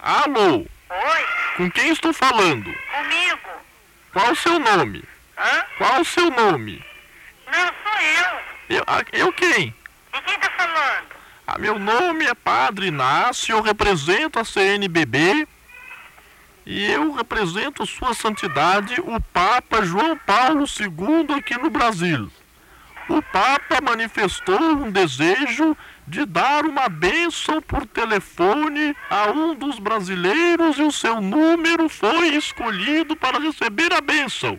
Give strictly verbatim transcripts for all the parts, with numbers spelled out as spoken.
Alô? Oi? Com quem estou falando? Comigo? Qual o seu nome? Hã? Qual o seu nome? Não, sou eu. Eu, ah, eu quem? E quem tá falando? Ah, meu nome é Padre Inácio, eu represento a C N B B e eu represento Sua Santidade, o Papa João Paulo segundo aqui no Brasil. O Papa manifestou um desejo de dar uma bênção por telefone a um dos brasileiros e o seu número foi escolhido para receber a bênção.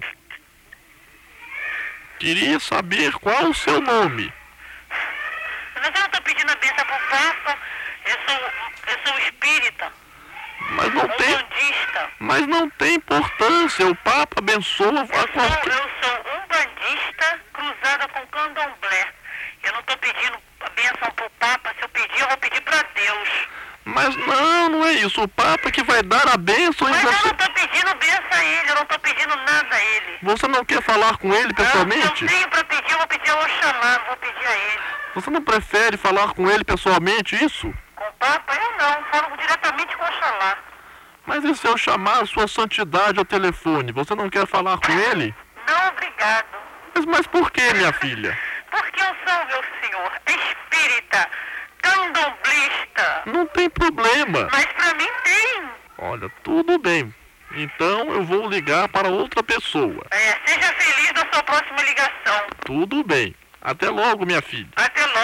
Queria saber qual o seu nome. Mas eu não tô pedindo a bênção pro Papa. Eu sou, eu sou espírita. Mas não Um tem, bandista. mas não tem importância, o Papa abençoa a Eu sou, qualquer... eu sou um bandista cruzada com candomblé. Eu não tô pedindo a bênção pro Papa. Se eu pedir, eu vou pedir pra Deus. Mas não, não é isso, o Papa que vai dar a bênção e Mas eu você... não tô pedindo bênção a ele. Eu não tô pedindo nada a ele. Você não quer falar com ele Não, pessoalmente? se eu tenho pra pedir, eu vou pedir ao Oxalá. Não vou pedir a ele. Você não prefere falar com ele pessoalmente, isso? Com o Papa, eu não. Falo diretamente com o Oxalá. Mas e se eu chamar Sua Santidade ao telefone, você não quer falar com ele? Não, obrigado. Mas, mas por que, minha filha? Porque eu sou, meu senhor, espírita, candomblista. Não tem problema. Mas pra mim tem. Olha, tudo bem. Então eu vou ligar para outra pessoa. É, seja feliz na sua próxima ligação. Tudo bem. Até logo, minha filha. Até logo.